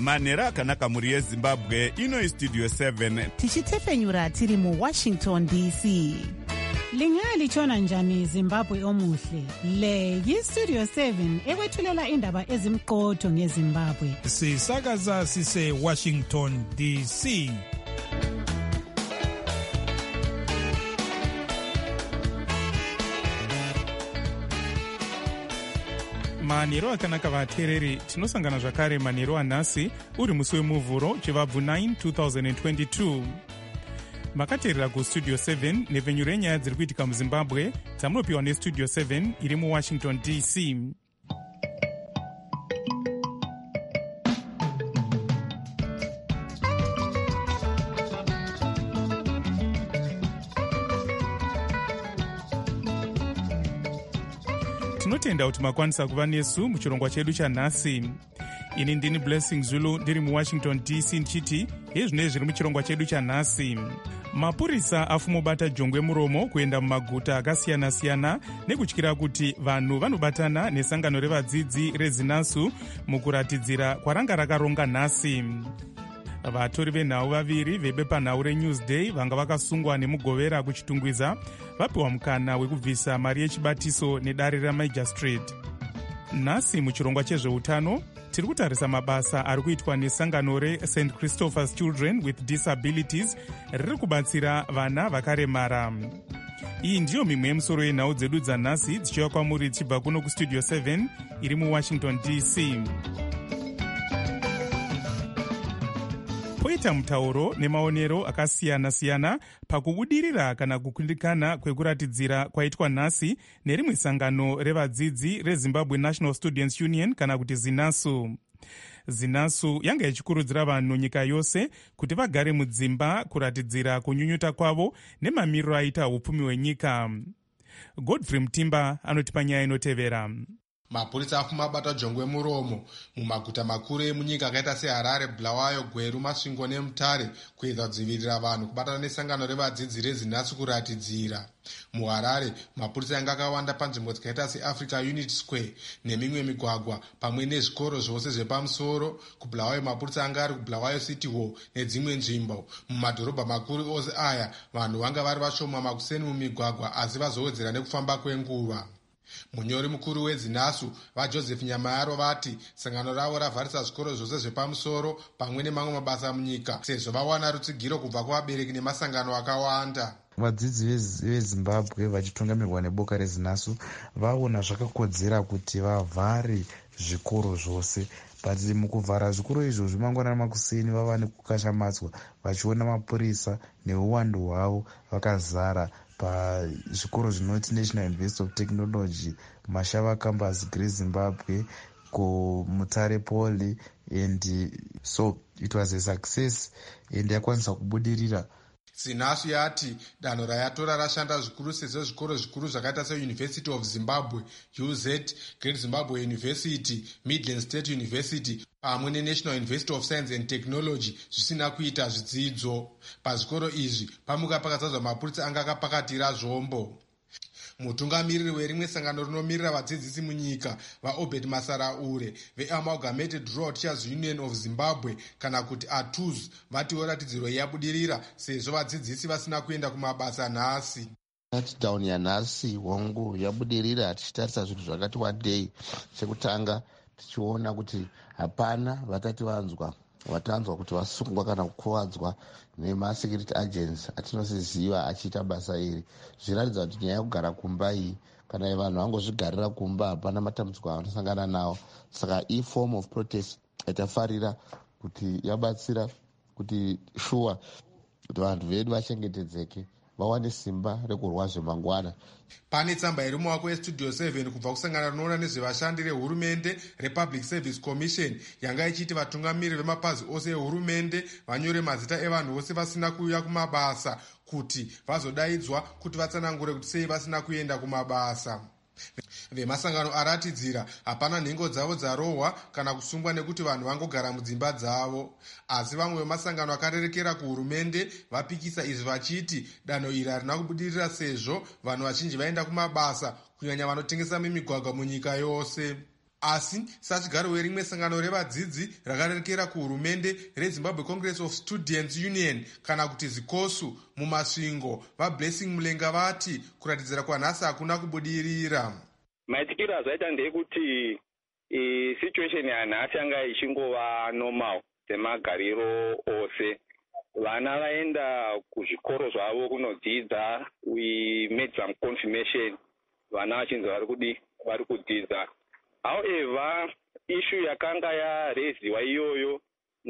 manhero akanaka mhuri yezimbabwe. Ino istudio 7 tichitefenyura tiri muWashington DC. Lingalitshona njani Zimbabwe omuhle? Le yistudio 7 ekwethulela indaba ezimqotho ngeZimbabwe. Sisakaza sise Washington DC. Manhero akanaka vateereri, tinosangana zvakare manhero anhasi uri musi wemuvhuro chivabvu 9 2022. Makateerera kustudio 7 nepfenyuro renyaya dziri kuitika muZimbabwe dzamunopiwa nestudio 7 iri muWashington DC. Tinotenda kuti makwanisa kuva nesu muchirongwa chedu chanhasi. Ini ndini Blessing Zulu ndiri muWashington DC ndichiti hezvinei zviri muchirongwa chedu chanhasi. Mapurisa afumobata jongwe muromo kuenda mumaguta akasiyana-siyana nekutyira kuti vanhu vanobatana nesangano revadzidzi reZinasu mukuratidzira kwaranga rakaronga nhasi. Vatori venhau vaviri vebepanhau reNewsday vanga vakasungwa nemugovera kuchitungwiza vapiwa mukana wekubvisa mari yechibatiso nedare raMajor Street. Nhasi muchirongwa chezveutano tiri kutarisa mabasa ari kuitwa nesangano reSt Christopher's Children with Disabilities riri kubatsira vana vakaremara. Iyi ndiyo mimwe yemusoro yenhau dzedu dzanhasi dzichiuya kwamuri dzichibva kuno kustudio 7 iri muWashington DC. Poita mutauro nemaonero akasiyana-siyana pakubudirira kana kukundikana kwekuratidzira kwaitwa nhasi nerimwe sangano revadzidzi reZimbabwe National Students Union kana kuti Zinasu. Zinasu yanga ichikurudzira vanhu nyika yose kuti vagare mudzimba kuratidzira kunyunyuta kwavo nemamiriro aita upfumi hwenyika. Godfrey Mtimba anotipa nyaya inotevera. Mapurisa afumabata jongwe muromo mumaguta makuru emunyika akaita seHarare, Bulawayo, Gweru, Masvingo neMutare kuedza kudzivirira vanhu kubatana nesangano revadzidzi reZinasu kuratidzira. MuHarare, mapurisa yanga akawanda panzvimbo dzakaita seAfrica Unity Square nemimwe migwagwa pamwe nezvikoro zvose zvepamusoro. KuBulawayo, mapurisa anga ari kuBulawayo City Hall nedzimwe nzvimbo. Mumadhorobha makuru ose aya, vanhu vanga vari vashoma makuseni mumigwagwa asi vazowedzera nekufamba kwenguva. Munyori mukuru weZinasu vaJoseph Nyamayaro vati sangano ravo ravharisa zvikoro zvose zvepamusoro pamwe nemamwe mabasa munyika sezvo vawana rutsigiro kubva kuvabereki nemasangano akawanda. Vadzidzi veZimbabwe vachitungamirwa neboka reZinasu vaona zvakakodzera kuti vavhare zvikoro zvose. But mukuvhara zvikoro izvozvo mangwana makuseni vava nekukashamatswa vachiona mapurisa neuwandu hwavo vakazara pazvikoro zvinoti National University of Technology, Mashava Campus, Great Zimbabwe, Mutare Poly, and so it was a success and yakwanisa kubudirira. Zinasu yati danho rayatora rashanda zvikuru sezvo zvikoro zvikuru zvakaita seUniversity of Zimbabwe, UZ, Great Zimbabwe University, Midland State University pamwe neNational University of Science and Technology zvisina kuita zvidzidzo. Pazvikoro izvi pamuka pakazadzwa mapurisa anga akapakatira zvombo. Mutungamiriri werimwe sangano rinomirira vadzidzisi munyika vaObed Masaraure veAmalgamated Rural Teachers Union of Zimbabwe kana kuti ATUZ vatiwo ratidziro yabudirira sezvo vadzidzisi vasina kuenda kumabasa nhasi. Shutdown yanhasi hongu yabudirira tichitarisa zvinhu zvakati wandei. Chekutanga tichiona kuti hapana vatati vatanzwa kuti vasungwa kana kukuvadzwa nemasecurity agents atinosiziva achiita basa iri. Zviratidza kuti nyaya yekugara kumba iyi kana vanhu vangozvigarira kumba hapana matambudziko avanosangana nawo. Saka form of protest itafarira kuti yabatsira kuti shuwa kuti vanhu vedu vachengetedzeke vawane simba rekurwa zvemangwana. Pane tsamba iri muwako yestudio 7 kubva kusangana rinoona nezvevashandi rehurumende rePublic Service Commission yanga ichiti vatungamiriri vemapazi ose ehurumende vanyore mazita evanhu vose vasina kuuya kumabasa kuti vazodaidzwa kuti vatsanangure kuti sei vasina kuenda kumabasa. Vemasangano aratidzira hapana nhengo dzavo dzarohwa kana kusungwa nekuti vanhu vangogara mudzimba dzavo. Asi vamwe vemasangano akarerekera kuhurumende vapikisa izvi vachiti danho iri harina kubudirira sezvo vanhu vazhinji vaenda kumabasa kunyanya vanotengesa mimigwagwa munyika yose. asi sachigaro werimwe sangano revadzidzi rakarerekera kuhurumende reZimbabwe Congress of Students Union kana kuti zikosu mumasvingo vaBlessing Mulenga vati kuratidzira kwanhasi hakuna kubudirira. Maitikiro azaita ndeyekuti situation yanhasi anga ichingova normal semagariro ose. Vana vaenda kuzvikoro zvavo kunodzidza, we made some confirmation vana vachinzi vari kudzidza. However, issue yakanga yareziwa iyoyo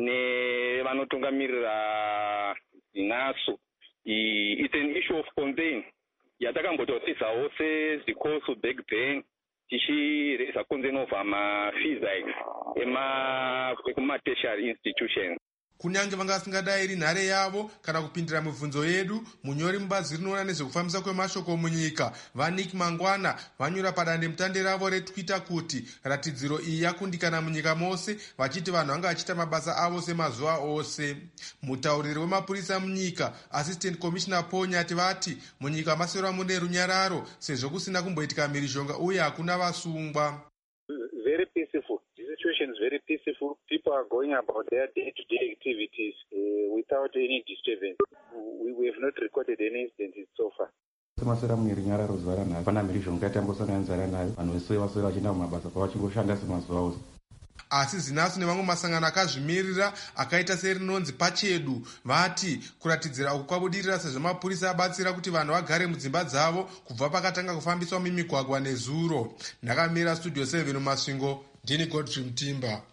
nevanotungamirira zinasu, it's an issue of concern yatakambototsisawo sezikosu back then tichireza concern over ma-fees ekumatertiary institutions. Kunyange vangasingadai iri nhare yavo kana kupindira mibvunzo yedu, munyori mubazi rinoona nezvekufambisa kwemashoko munyika vaNick Mangwana vanyora padandemutande ravo reTwitter kuti ratidziro iyi yakundikana munyika mose, vachiti vanhu vanga vachita mabasa avo semazuva ose. Mutauriri wemapurisa munyika Assistant Commissioner Paul Nyati vati munyika masewera mune runyararo sezvo kusina kumboitika mhirizhonga uye hakuna vasungwa. Very peaceful. The situation is very peaceful. People are going about their day-to-day activities without any disturbance. We have not recorded any incidents so far. Semaswera mwiri nyararo zuva ranhasi pana mhirizhonga yatambosangana nayo, vanhu vese vaswera vachienda kumabasa pavachingoshanda semazuva ose. Asi zinasu nevamwe masangano akazvimirira akaita serinonzi Pachedu vati kuratidzira uku kwabudirira sezvo mapurisa abatsira kuti vanhu vagare mudzimba dzavo kubva pakatanga kufambiswa mimigwagwa nezuro. Ndakamira Studio 7 mumasvingo, ndini Godfrey Mutimba.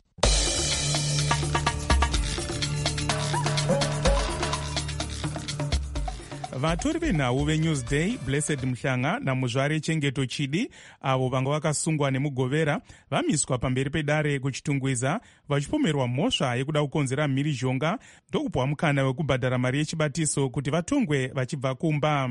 Vatori venhau veNewsday Blessed Mhlanga naMuzvare Chengeto Chidi avo vanga vakasungwa nemugovera vamiswa pamberi pedare kuchitungwiza vachipomerwa mhosva yekuda kukonzera mhirizhonga ndokupwa mukana wekubhadhara mari yechibatiso kuti vatongwe vachibva kumba.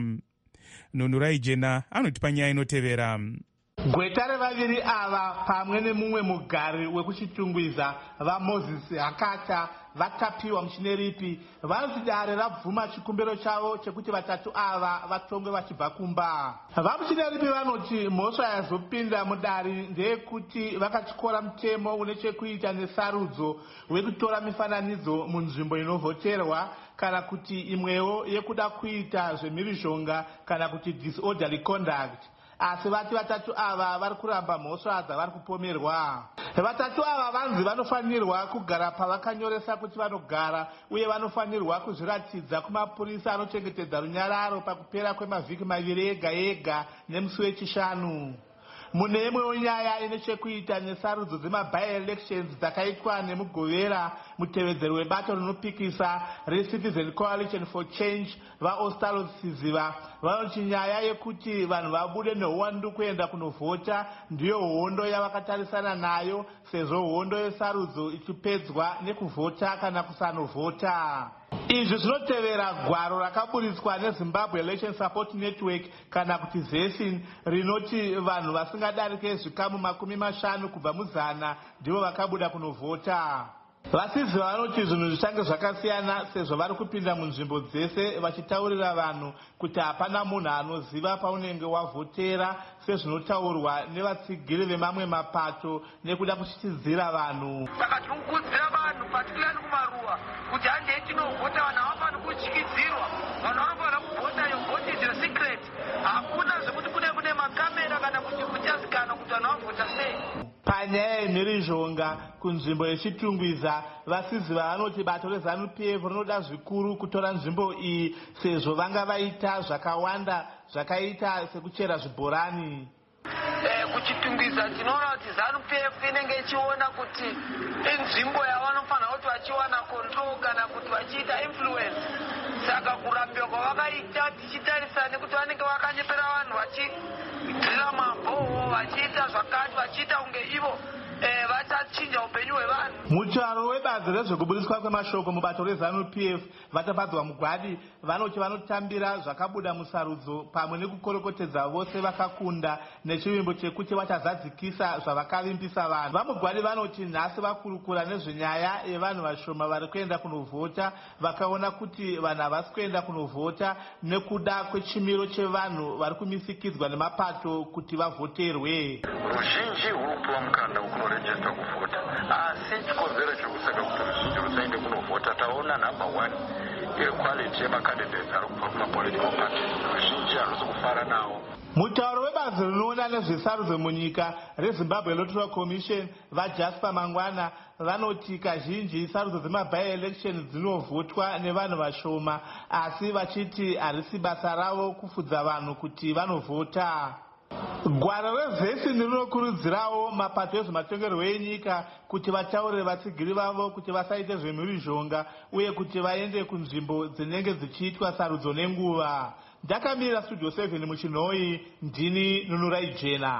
Nunurai Jena anotipa nyaya inotevera. Gweta revaviri ava pamwe nemumwe mugari wekuchitungwiza vaMoses Hakata vatapiwa muchineripi vanoti dare rabvuma chikumbiro chavo chekuti vatatu ava vatongwe vachibva kumba. Vamuchineripi vanoti mhosva yazopinda mudare ndeyekuti vakatyora mutemo une chekuita nesarudzo wekutora mifananidzo munzvimbo inovhoterwa kana kuti imwewo yekuda kuita zvemhirizhonga kana kuti disorderly conduct. Asi vati vatatu ava vari kuramba mhosva dzavari kupomerwa. Vatatu ava vanzi vanofanirwa kugara pavakanyoresa kuti vanogara uye vanofanirwa kuzviratidza kumapurisa anochengetedza runyararo pakupera kwemavhiki maviri ega ega nemusi wechishanu. Mune imwewo nyaya ine chekuita nesarudzo dzema-by-elections dzakaitwa nemugovera mutevedzeri webato rinopikisa reCitizen Coalition for Change vaOstalo Siziva vanoti nyaya yekuti vanhu vabude neuwandu kuenda kunovhota ndiyo hondo yavakatarisana nayo sezvo hondo yesarudzo ichipedzwa nekuvhota kana kusanovhota. Izvi zvinotevera gwaro rakaburitswa neZimbabwe Election Support Network kana kuti ZESIN rinoti vanhu vasingadarike zvikamu 50 kubva muzana ndivo vakabuda kunovhota. Vasizi vanoti zvinhu zvichange zvakasiyana sezvo vari kupinda munzvimbo dzese vachitaurira vanhu kuti hapana munhu anoziva paunenge wavhotera sezvinotaurwa nevatsigiri vemamwe mapato nekuda kuchitidzira vanhu. Saka tinokurudzira vanhu patikulani kumaruwa kuti handei tinovhota, vanhu havafani kutyidzirwa, vanhu vanofanira kuvhota, your vote is your secret. Hakuna zvekuti kune makamera kana kuti kuchazikana kuti vanhu vavhota sei. Panyaya yemhirizhonga kunzvimbo yechitungwiza vasizi vanoti bato reZANU-PF rinoda zvikuru kutora nzvimbo iyi sezvo vanga vaita zvakawanda zvakaita sekuchera zvibhorani. Kuchitungwiza tinoona kuti ZANU-PF inenge ichiona kuti inzvimbo yavanofanira kuti vachiwana control kana kuti vachiita influence. Saka kurambiwa kwavakaita tichitarisa nekuti vanenge vakanyepera vanhu vachidhira mabhoho vachiita zvakati vachiita kunge ivo vachachinja upenyu hwevanhu. Mutauro webazi bazi rezvekubudiswa kwemashoko mubato reZANU-PF vatapadzwa mugwadi vanoti vanotambira zvakabuda musarudzo pamwe nekukorokotedza vose vakakunda nechivimbo chekuti vachazadzikisa zvavakavimbisa vanhu. Vamugwadi vanoti nhasi vakurukura nezvenyaya yevanhu vashoma vari kuenda kunovhota, vakaona kuti vanhu havasi kuenda kunovhota nekuda kwechimiro chevanhu vari kumisikidzwa nemapato kuti vavhoterwe. Ruzhinji ruri kupiwa mukanda wekunorejesta kuvhota, asi chikonzero chekusaka kuti ruzhinji rusaende kunovhota taona number 1 equality yemacandidates ari kubva kumapolitical parties. Ruzhinji harusi kufara nawo. Mutauro webazi rinoona nezvesarudzo munyika reZimbabwe Electoral Commission vaJasper Mangwana vanoti kazhinji sarudzo dzemaby-elections dzinovhotwa nevanhu vashoma, asi vachiti harisi basa ravo kufudza vanhu kuti vanovhota. Gwara reVhesi rinokurudzirawo mapato ezvematongerwo enyika kuti vataurire vatsigiri vavo kuti vasaite zvemhirizhonga uye kuti vaende kunzvimbo dzinenge dzichiitwa sarudzo nenguva. Ndakamira Studio 7 muChinhoyi, ndini Nunurai Jena.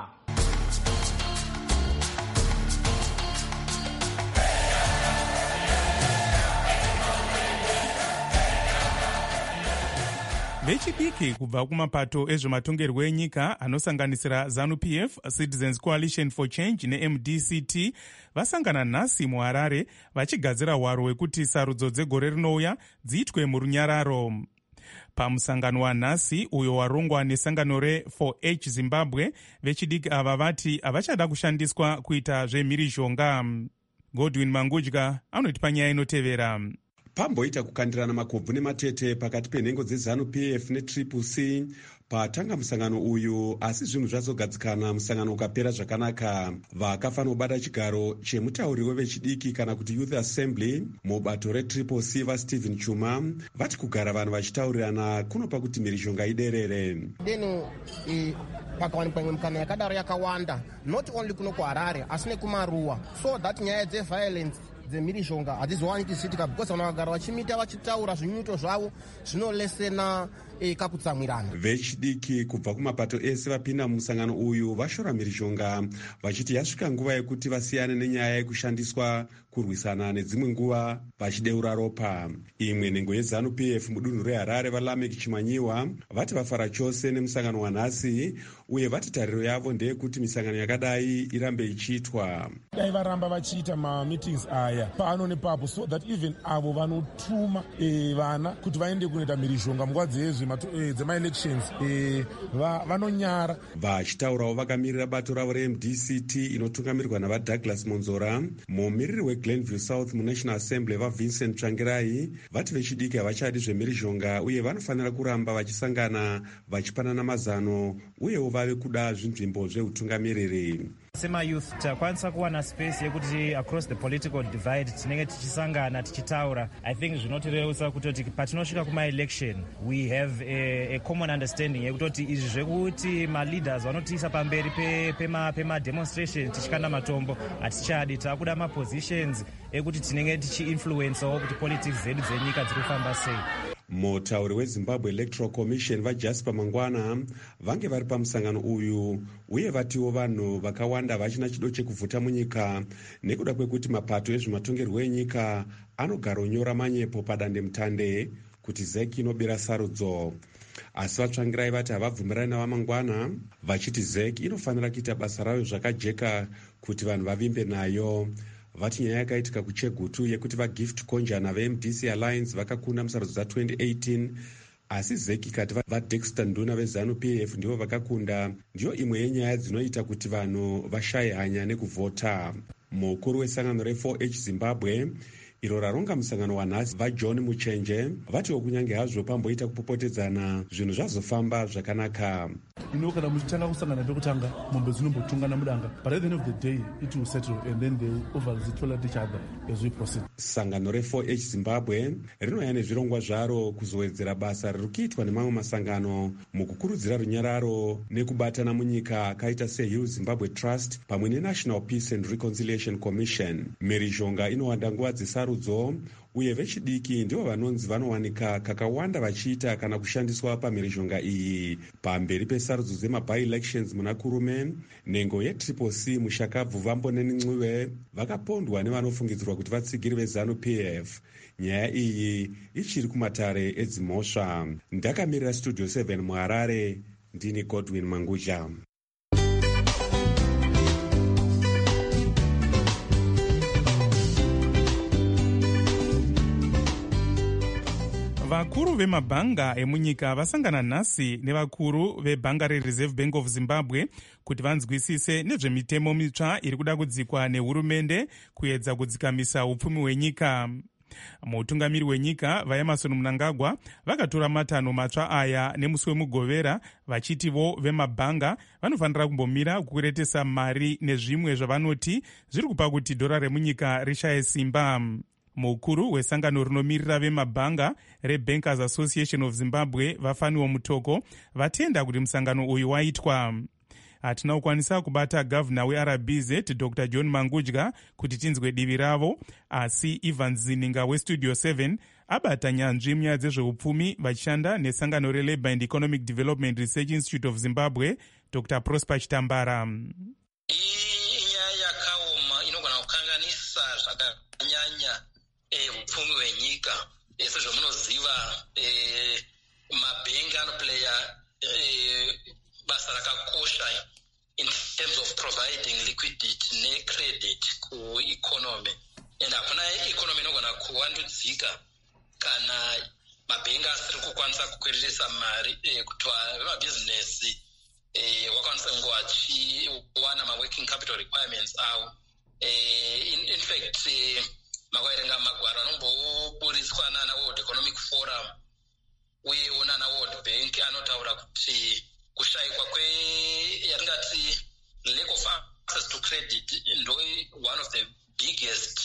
vechidiki kubva kumapato ezvematongerwo enyika anosanganisira ZANU-PF, Citizens Coalition for Change neMDCT vasangana nhasi muHarare vachigadzira hwaro hwekuti sarudzo dzegore rinouya dziitwe murunyararo. Pamusangano wanhasi uyo warongwa nesangano re4H Zimbabwe, vechidiki ava vati havachada kushandiswa kuita zvemhirizhonga. Godwin Mangudya anotipa nyaya inotevera. Pamboita kukandirana makobvu nematete pakati penhengo dzeZANU-PF neTriple C patanga musangano uyu, asi zvinhu zvazogadzikana musangano ukapera zvakanaka. Vakafanira kubata chigaro chemutauri wevechidiki kana kuti Youth Assembly mubato reTriple C vaStephen Chuma vati kugara vanhu vachitaurirana kunopa kuti mhirizhonga iderere. Pakawanikwa imwe mikana yakadaro yakawanda, not only kuno kuHarare asi nekumaruwa, so that nyaya dzeviolence dzemhirizhonga hadzizowani tichiitika because vanhu vagara vachimita vachitaura zvinyuto zvavo zvinolesena kakutsamwirana. Vechidiki kubva kumapato ese vapinda mumusangano uyu vashora mhirizhonga vachiti yasvika nguva yekuti vasiyane nenyaya yekushandiswa kurwisana nedzimwe nguva vachideura ropa. Imwe nhengo yeZANU-PF mudunhu reHarare vaLamek Chimanyiwa vati vafara chose nemusangano wanhasi uye vati tariro yavo ndeyekuti misangano yakadai irambe ichiitwa. Dai varamba vachiita mameetings aya pano nepapo so that even avo vanotuma vana kuti vaende kunoita mhirizhonga munguva dzemaelections vanonyara. Vachitaurawo vakamirira bato ravo reMDCT inotungamirirwa navaDouglas Monzora, mumiriri weGlenview South muNational Assembly vaVincent Tsvangirai vati vechidiki havachadi zvemhirizhonga uye vanofanira kuramba vachisangana vachipanana mazano uyewo vave kuda zvinzvimbo zveutungamiriri. SemaYouth takwanisa kuwana space yekuti across the political divide tinenge tichisangana tichitaura. I think zvinotireusa kutoti patinosvika kumaelection we have a common understanding yekutoti izvi zvekuti maleaders vanotiisa pamberi pema demonstration tichikanda matombo hatichadi. Takuda mapositions ekuti tinenge tichiinfluencewo kuti politics dzedu dzenyika dziri kufamba sei. Mutauri weZimbabwe Electoral Commission vaJasper Mangwana vange vari pamusangano uyu uye vatiwo vanhu vakawanda vachina chido chekuvhota munyika nekuda kwekuti mapato ezvematongerwo enyika anogara unyora manyepo padandemutande kuti ZEC inobira sarudzo. Asi vatsvangirai vati havabvumirani navaMangwana vachiti ZEC inofanira kuita basa rayo zvakajeka kuti vanhu vavimbe nayo. Vati nyaya yakaitika kuChegutu yekuti vaGift Konjana veMDC Alliance vakakunda musarudzo dza2018 asi ZEC ikati vaDexter Nduna veZANU-PF ndivo vakakunda, ndiyo imwe yenyaya dzinoita kuti vanhu vashaye hanya nekuvhota. Mukuru wesangano re4H Zimbabwe iro raronga musangano wanhasi vaJohn Muchenje vatiwo kunyange hazvo pamboita kupopotedzana zvinhu zvazofamba zvakanaka. Kana muchitanga kusangana pekutanga mombe dzinombotungana mudanga, but at the end of the day it will settle and then they will over-tolerate each other as we proceed. Sangano re4H Zimbabwe rinouya nezvirongwa zvaro kuzowedzera basa riri kuitwa nemamwe masangano mukukurudzira runyararo nekubatana munyika akaita seHill Zimbabwe Trust pamwe neNational Peace and Reconciliation Commission. Mhirizhonga inowanda nguva dzesarudzo uye vechidiki ndivo vanonzi vanowanika kakawanda vachiita kana kushandiswa pamhirizhonga iyi. Pamberi pesarudzo dzema-by-elections muna kurume, nhengo ye-CCC mushakabvu Vamboneni Ncube vakapondwa nevanofungidzirwa kuti vatsigiri veZANU-PF. Nyaya iyi ichiri kumatare edzimhosva. Ndakamirira Studio 7 muHarare, ndini Godwin Manguja. Vakuru vemabhanga emunyika vasangana nhasi nevakuru vebhanga reReserve Bank of Zimbabwe kuti vanzwisise nezvemitemo mitsva iri kuda kudzikwa nehurumende kuedza kudzikamisa upfumi hwenyika. Mutungamiri wenyika vaEmmerson Mnangagwa vakatora matanho matsva aya nemusi wemugovera, vachitivo vemabhanga vanofanira kumbomira kukweretesa mari nezvimwe zvavanoti zviri kupa kuti dhora remunyika rishaye simba. Mukuru wesangano rinomirira vemabhanga reBankers Association of Zimbabwe Vafaniwo Mutoko vatenda kuti musangano uyu waitwa. Hatina kukwanisa kubata gavana weRBZ Dr. John Mangudya kuti tinzwe divi ravo, asi Ivan Zininga weStudio 7 abata nyanzvi munyaya dzezveupfumi vachishanda nesangano reLabour and Economic Development Research Institute of Zimbabwe, Dr. Prosper Chitambara. Inyaya yakaoma inogona kukanganisa zvakanyanya upfumi hwenyika. Sezvamunoziva, mabhengi anoplaya basa rakakosha in terms of providing liquidity necredit kueconomy, and hakuna economy inogona kuwandudzika kana mabhengi asiri kukwanisa kukweretesa mari kuti vemabhizinesi wakwanisa kunge vachiwana maworking capital requirements avo. In fact, makaverenga magwaro anomboburiswa nana World Economic Forum uyewo nana World Bank anotaura kuti kushayikwa yatingati lack of access to credit ndo one of the biggest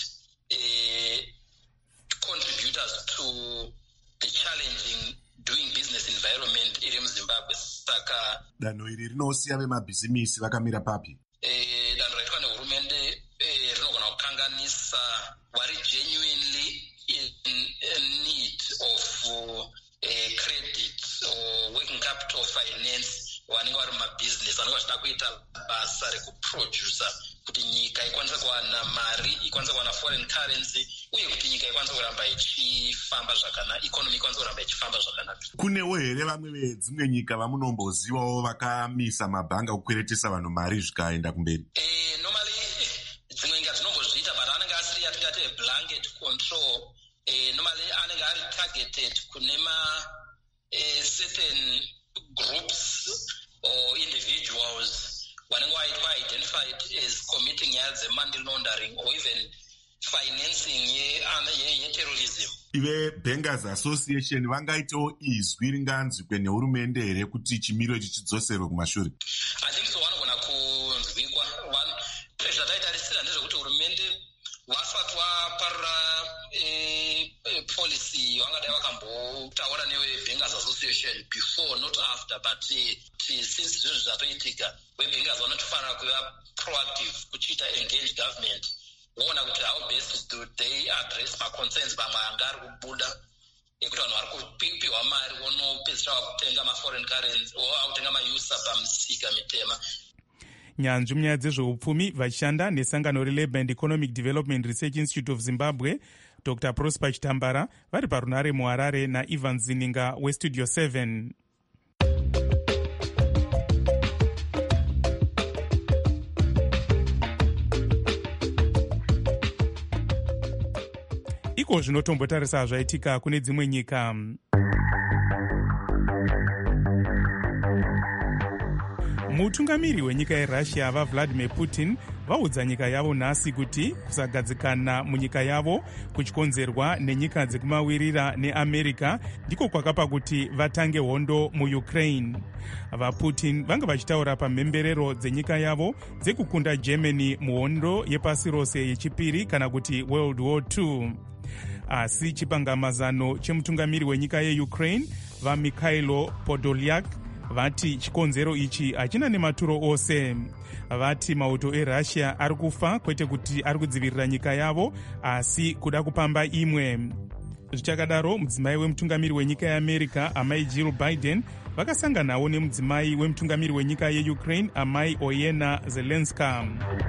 contributors to the challenging doing business environment iri muZimbabwe. Saka danho iri rinosiya vemabhizimisi vakamira papi? Danho raitwa nehurumende rinogona kukanganisa vari genuinely in need of credit or working capital finance, vanenge vari mumabhizinesi vanenge vachida kuita basa rekuproducer kuti nyika ikwanise kuwana mari, ikwanise kuwana foreign currency, uye kuti nyika ikwanise kuramba ichifamba zvakanaka, economy ikwanise kuramba ichifamba zvakanaka. Kunewo here vamwe vedzimwe nyika vamunombozivawo vakamisa mabhanga kukweretesa vanhu mari zvikaenda kumberi? Normally dzimwe nyika dzinombozviita, but anenge asiri yatingati blanket control. Normally anenge ari targeted kune certain groups or individuals vanenge vaitwa identified as committing nyaya dzemoney laundering or even financing yeterrorism. Ive Bankers Association vangaitawo izwi ringanzwikwe nehurumende here kuti chimiro ichi chidzoserwe kumashure? I think so, vanogona kunzwikwa. Zvataitarisira ndezvekuti hurumende vasati vaparura policy vangadai vakambotaura neveBankers Association before, not after, but since zvinhu zvatoitika, veBankers vanotofanira kuva proactive kuchiita engage government, voona kuti how best do they address maconcerns vamwe anga ari kubuda ekuti vanhu vari kupiwa mari vonopedzisira kutenga maforeign currency o kutenga mausa pamisika mitema. Nyanzvi munyaya dzezveupfumi vachishanda nesangano reLabour and Economic Development Research Institute of Zimbabwe, Dr. Prosper Chitambara vari parunare muHarare naIvan Zininga weStudio 7. Iko zvinotombotarisa zvaitika kune dzimwe nyika. Mutungamiri wenyika yeRussia vaVladimir Putin vaudza nyika yavo nhasi kuti kusagadzikana munyika yavo kuchikonzerwa nenyika dzekumawirira neAmerica ndiko kwakapa kuti vatange hondo muUkraine. VaPutin vanga vachitaura pamhemberero dzenyika yavo dzekukunda Germany muhondo yepasi rose yechipiri kana kuti World War II. Asi chipangamazano chemutungamiri wenyika yeUkraine vaMikhailo Podolyak vati chikonzero ichi hachina nematuro ose. Vati mauto erussia ari kufa kwete kuti ari kudzivirira nyika yavo asi kuda kupamba imwe. Zvichakadaro, mudzimai wemutungamiri wenyika yeamerica amai Jill Biden vakasanganawo nemudzimai wemutungamiri wenyika yeukraine amai Oyena Zelenska.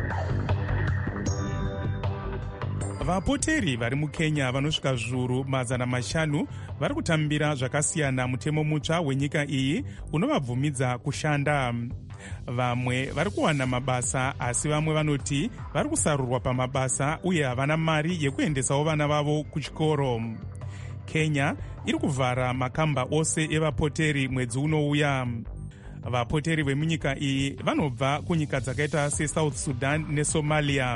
Vapoteri vari mukenya vanosvika zviuru 500 vari kutambira zvakasiyana mutemo mutsva wenyika iyi unovabvumidza kushanda. Vamwe vari kuwana mabasa asi vamwe vanoti vari kusarurwa pamabasa uye havana mari yekuendesawo vana vavo kuchikoro. Kenya iri kuvhara makamba ose evapoteri mwedzi unouya. Vapoteri vemunyika iyi vanobva kunyika dzakaita seSouth Sudan neSomalia.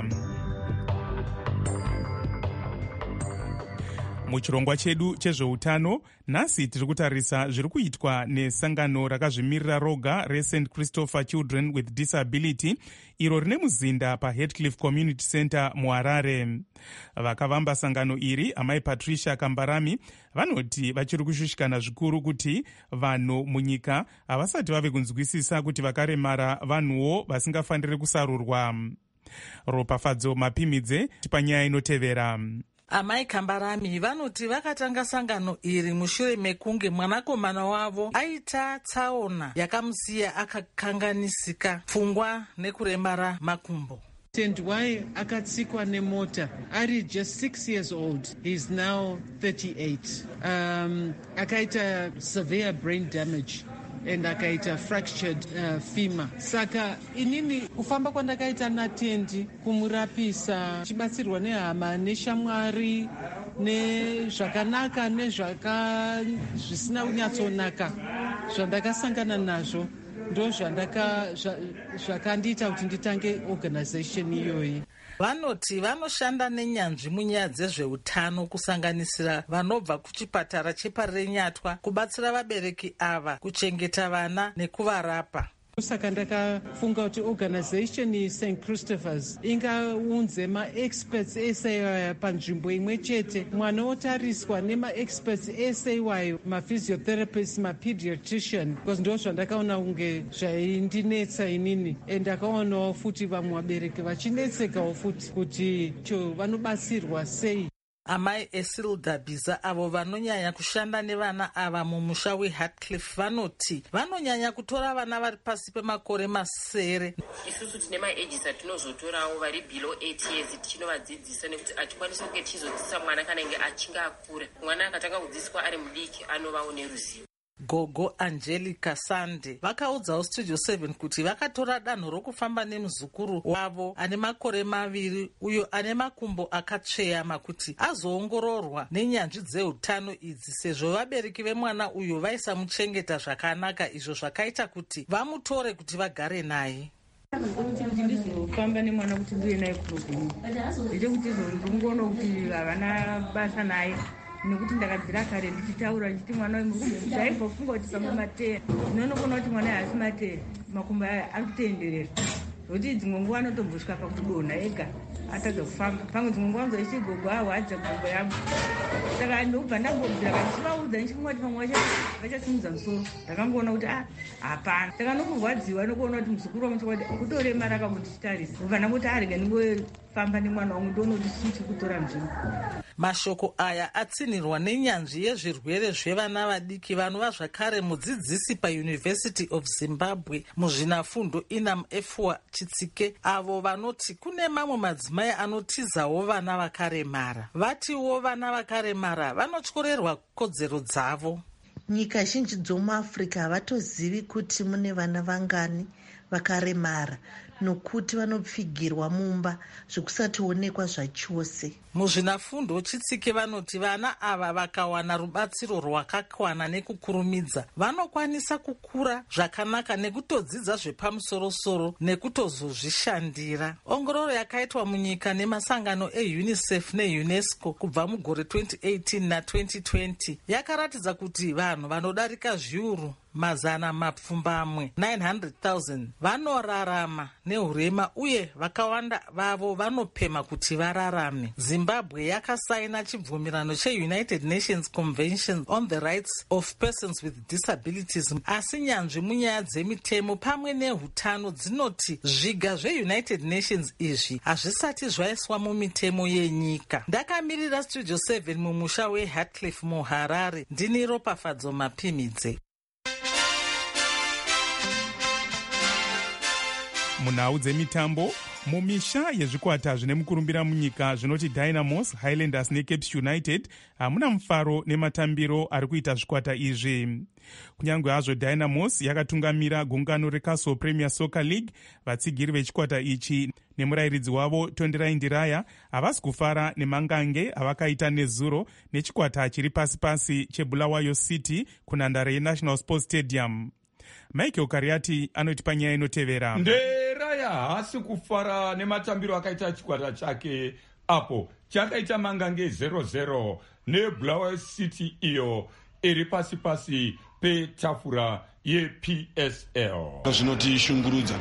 Muchirongwa chedu chezveutano, nhasi tiri kutarisa zviri kuitwa nesangano rakazvimirira roga reSt Christopher Children with Disability, iro rine muzinda paHeathcliff Community Center muHarare. Vakavamba sangano iri, amai Patricia Kambarami, vanoti vachiri kushushikana zvikuru kuti vanhu munyika havasati vave kunzwisisa kuti vakaremara vanhuwo vasingafaniri kusarurwa. Ropafadzo Mapimidze panyaya inotevera. Amai Kambarami vanoti vakatanga sangano iri mushure mekunge mwanakomana wavo aita tsaona yakamusiya akakanganisika pfungwa nekuremara makumbo. Tendwai akatsikwa nemota ari just 6 years old. He's now 38. Akaita severe brain damage and akaita fractured femur. Saka inini kufamba kwandakaita natendi kumurapisa chibatsirwa nehama neshamwari nezvakanaka zvisina kunyatsonaka zvandakasangana nazvo ndo zvakandiita kuti nditange organization iyoyi. Vanoti vanoshanda nenyanzvi munyaya dzezveutano kusanganisira vanobva kuchipatara chepaRenyatwa kubatsira vabereki ava kuchengeta vana nekuvarapa. Saka ndakafunga kuti organization St Christopher's ingaunze ma-experts ese panzvimbo imwe chete, mwana otariswa nema-experts ese iwayo, ma-physiotherapists, ma-pediatrician, because ndo zvandakaona kunge zvaindinetsa inini, ndakaonawo futi vamwe vabereki vachinetsekawo futi kuti vanobatsirwa sei. Amai Esilda Biza avo vanonyanya kushanda nevana ava mumusha weHeathcliff vanoti vanonyanya kutora vana vari pasi pemakore 9. Isusu tine maeges atinozotorawo vari below 8 years tichinovadzidzisa nekuti atikwanisa kunge tichizodzidzisa mwana kana inge achinge akura. Mwana akatanga kudzidziswa ari mudiki anovawo neruzivo. Gogo Angelica Sande vakaudzawo Studio 7 kuti vakatora danho rokufamba nemuzukuru wavo ane makore 2 uyo ane makumbo akatsveyama kuti azoongororwa nenyanzvi dzeutano idzi sezvo vabereki vemwana uyo vaisamuchengeta zvakanaka, izvo zvakaita kuti vamutore kuti vagare naye. Kuti ndizofamba nemwana kuti ndiye naye kurugunu ndite kuti ndingoona kuti havana basa naye nekuti ndakadzira kare ndichitaura ndichiti mwana ndaibvofunga kuti pamwe mateya ndinonokona kuti mwana haasi mateya makumbo aya ari kutenderera nokuti dzimwe nguva anotombosvika pakudonha ega atadza kufamba. Pamwe dzimwe nguva nzoichi gogo ahwadza gombo yangu, saka ndobva ndangobvira ndichivaudza ndichingoti pamwe vachasimudza musoro. Ndakangoona kuti hapana, saka nokurwadziwa nokuona kuti muzukuru wamuchokwadi kutoremara akamutichitarisa ubva ndangoti arega ndingofamba nemwana wangu ndoona kuti chichi kutora nzvimbo. Mashoko aya atsinirwa nenyanzvi yezvirwere zvevana vadiki vanova zvakare mudzidzisi paUniversity of Zimbabwe muzvinafundo Inam Efua Chitsike, avo vanoti kune mamwe madzimai anotizawo vana vakaremara. Vatiwo vana vakaremara vanotyorerwa kodzero dzavo. Nyika zhinji dzomuAfrica havatozivi kuti mune vana vangani vakaremara nokuti vanopfigirwa mumba zvekusatoonekwa zvachose. Muzvinafundo Chitsike vanoti vana ava vakawana rubatsiro rwakakwana nekukurumidza vanokwanisa kukura zvakanaka nekutodzidza zvepamusoro-soro nekutozozvishandira. Ongororo yakaitwa munyika nemasangano eUNICEF neUNESCO kubva mugore 2018 na 2020 yakaratidza kuti vanhu vanodarika 1,000 mazana mapfumbamwe 900,000 vanorarama neurema uye vakawanda vavo vanopema kuti vararame. Zimbabwe yakasaina chibvumirano cheUnited Nations Convention on the Rights of Persons with Disabilities, asi nyanzvi munyaya dzemitemo pamwe nehutano dzinoti zviga zveUnited Nations izvi hazvisati zvaiswa mumitemo yenyika. Ndakamirira Studio 7 mumusha weHartcliffe muHarare. Ndini Ropafadzo Mapimidze. Munhau dzemitambo, mumisha yezvikwata zvine mukurumbira munyika zvinoti Dynamos, Highlanders neCapes United hamuna mufaro nematambiro ari kuita zvikwata izvi. Kunyange hazvo Dynamos yakatungamira gungano reCastle Premier Soccer League, vatsigiri vechikwata ichi nemurairidzi wavo Tonderai Ndiraya havasi kufara nemangange avakaita nezuro nechikwata chiri pasi-pasi cheBulawayo City kunhandare yeNational Sports Stadium. Michael Kariati anotipa nyaya inotevera. Nderaya haasi kufara nematambiro akaita chikwata chake apo chakaita mangange 0-0 neBulawayo City iyo iri pasi-pasi petafura yePSL. Zvinotishungurudza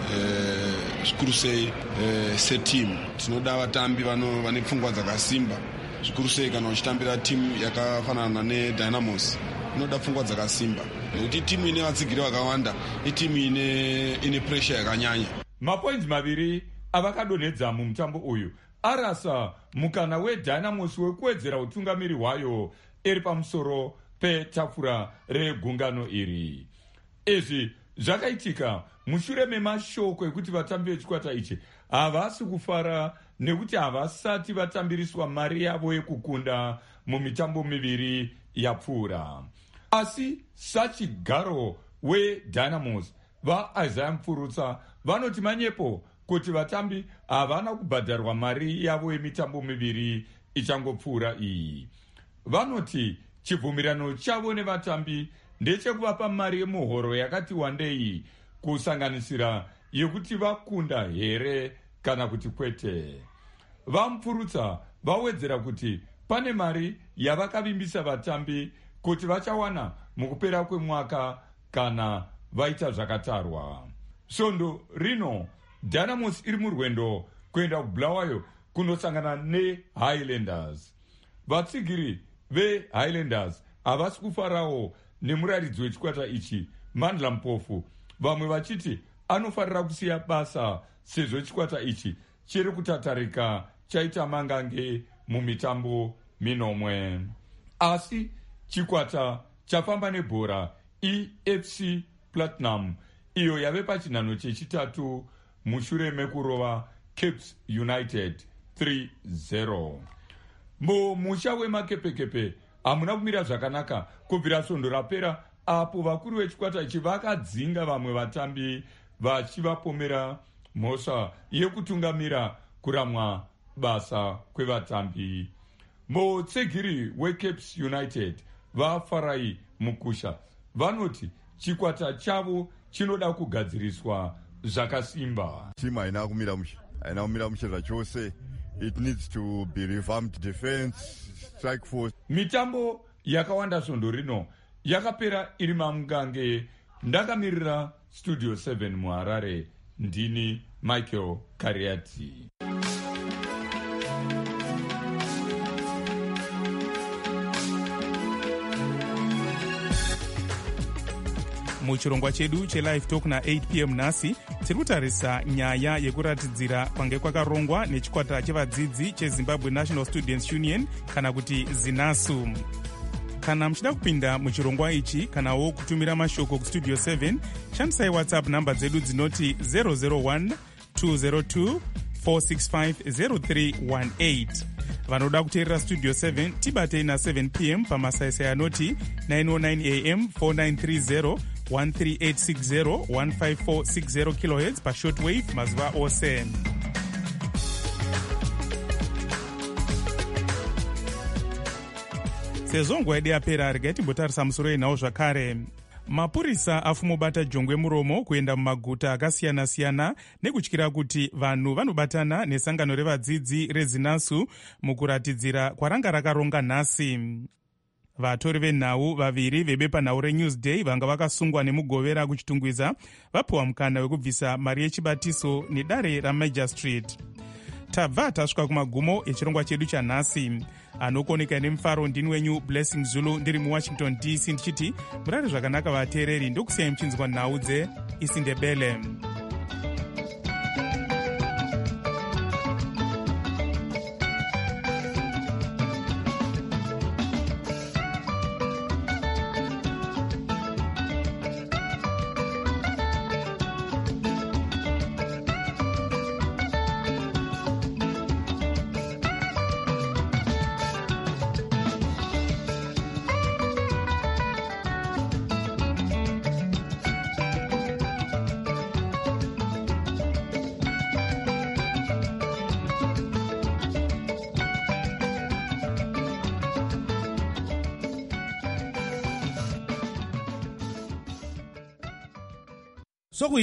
zvikuru sei setimu. Tinoda vatambi vane pfungwa dzakasimba. Zvikuru sei kana uchitambira timu yakafanana neDynamos. Inoda pfungwa dzakasimba. Nekuti timu ine vatsigiri vakawanda, itimu ine pressure yakanyanya. Mapoints maviri avakadonedza mumutambo uyu arasa mukana weDynamos wekuwedzera utungamiri hwayo iri pamusoro petafura regungano iri. Izvi zvakaitika mushure memashoko ekuti vatambi vechikwata ichi havasi kufara nekuti havasati vatambiriswa mari yavo yekukunda mumitambo miviri yapfuura. Asi sachigaro weDynamos vaIsaiah Mfurutsa vanoti manyepo kuti vatambi havana kubhadharwa mari yavo yemitambo miviri ichangopfuura iyi. Vanoti chibvumirano chavo nevatambi ndechekuvapa mari yemuhoro yakati wandei, kusanganisira yekuti vakunda here kana kuti kwete. VaMfurutsa vawedzera kuti pane mari yavakavimbisa vatambi kuti vachawana mukupera kwemwaka kana vaita zvakatarwa. Svondo rino Dynamos iri murwendo kuenda kuBulawayo kunosangana neHighlanders. Vatsigiri veHighlanders havasi kufarawo nemurairidzi wechikwata ichi Mandla Mpofu, vamwe vachiti anofarira kusiya basa sezvo chikwata ichi chiri kutatarika chaita mangange mumitambo minomwe. Asi chikwata chafamba nebhora EFC Platinum iyo yave pachinhano chechitatu mushure mekurova Capes United 3-0. Mumusha wemakepekepe hamuna kumira zvakanaka kubvira svondo rapera, apo vakuru vechikwata ichi vakadzinga vamwe vatambi vachivapomera mhosva yekutungamira kuramwa basa kwevatambi. Mutsegiri weCapes United vaFarai Mukusha vanoti chikwata chavo chinoda kugadziriswa zvakasimba. Timu haina kumira mushe zvachose. It needs to be revamped. Defense, strike force. Mitambo yakawanda svondo rino yakapera iri mamungange. Ndakamirira Studio 7 muHarare. Ndini Michael Kariati. Muchirongwa chedu cheLive Talk na8 p.m. nhasi tiri kutarisa nyaya yekuratidzira kwange kwakarongwa nechikwata chevadzidzi cheZimbabwe National Students Union kana kuti ZINASU. Kana muchida kupinda muchirongwa ichi kanawo kutumira mashoko kuStudio 7, shandisai WhatsApp namba dzedu dzinoti 001 202 465 0318. Vanoda kuteerera Studio 7 tibatei na7 p.m. pamasaisai anoti 909 am 4930 13860 15460 kHz pashortwave mazuva ose. Sezvo nguva yedu yapera, regai timbotarisa musoro yenhau zvakare. Mapurisa afumobata jongwe muromo kuenda mumaguta akasiyana-siyana nekutyira kuti vanhu vanobatana nesangano revadzidzi reZINASU mukuratidzira kwaranga rakaronga nhasi. Vatori venhau vaviri vebepanhau reNewsday vanga vakasungwa nemugovera kuchitungwiza vapiwa mukana wekubvisa mari yechibatiso nedare raMajor Street. Tabva tasvika kumagumo echirongwa chedu chanhasi. Anokoneka nemufaro ndini wenyu Blessing Zulu ndiri muWashington DC ndichiti murare zvakanaka vateereri, ndokusiyai muchinzwa nhau dzeIsindebele.